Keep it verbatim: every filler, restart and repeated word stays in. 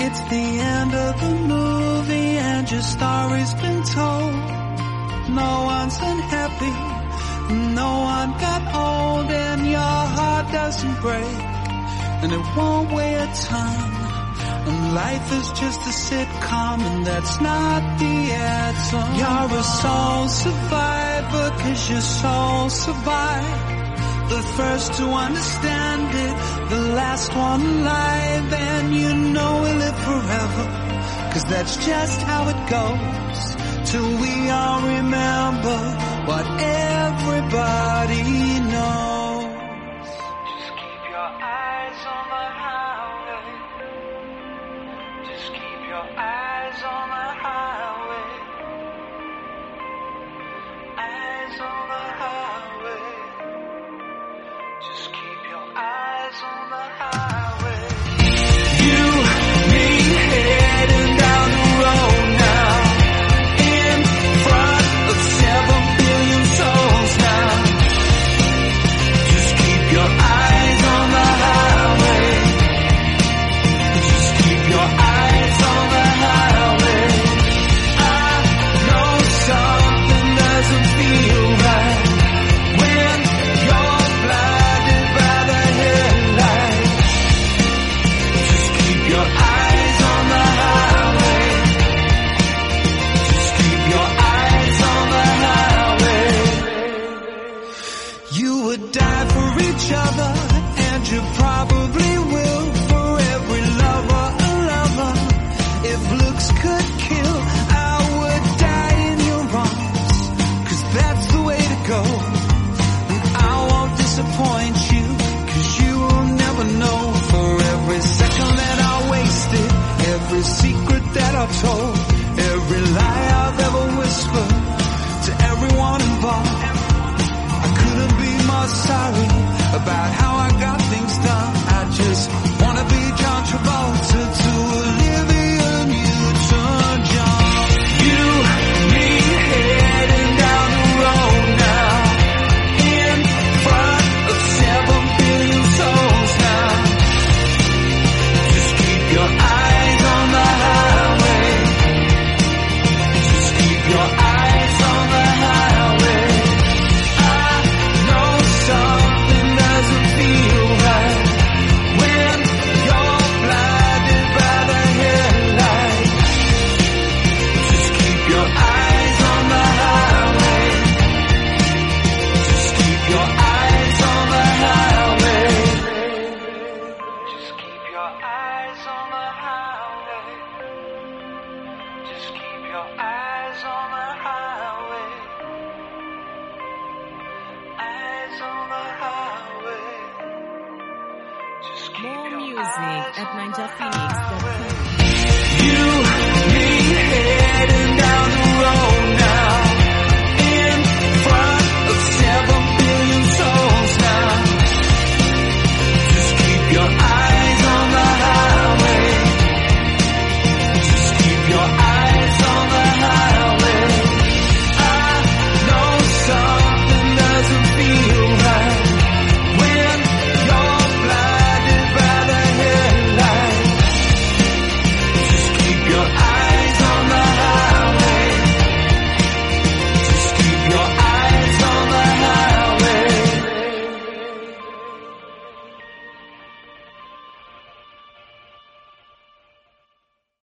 It's the end of the movie and your story's been told. No one's unhappy, no one got old, and your heart doesn't break, and it won't weigh a ton. And life is just a sitcom, and that's not the answer. You're a soul survivor, 'cause your soul survived. The first to understand it, the last one alive, and you know we'll live forever, 'cause that's just how it goes, till we all remember what everybody knows. Just keep your eyes on the highway. Just keep your eyes on the highway. Eyes on the highway. Just keep your eyes on the highway. You, me, heading down the road now, in front of seven billion souls now. Just keep your eyes on the highway. Just keep your eyes on the highway. I know something doesn't feel right when you're blinded by the headlights. Just keep your eyes on the highway. Just keep your eyes on the highway. You would die for each other, and you probably will, for every lover a lover. If looks could kill, I would die in your arms, 'cause that's the way to go. And I won't disappoint you, 'cause you will never know. For every second that I wasted, every secret that I told, every lie I've ever whispered to everyone involved, I couldn't be more sorry about how I got things done. I just wanna be John Travolta to Olivia Newton-John. You, me, heading down the road now, in front of seven billion souls now. Just keep your eyes on the highway. Just keep your eyes on the highway. I know something doesn't feel right when you're blinded by the headlights. Just keep your eyes on the highway. Just keep your eyes on the highway. Just keep your eyes on the highway. Just keep your eyes on the highway. Eyes on the highway. Just keep More your music eyes at on the ninja phoenix dot com. highway. You, me, heading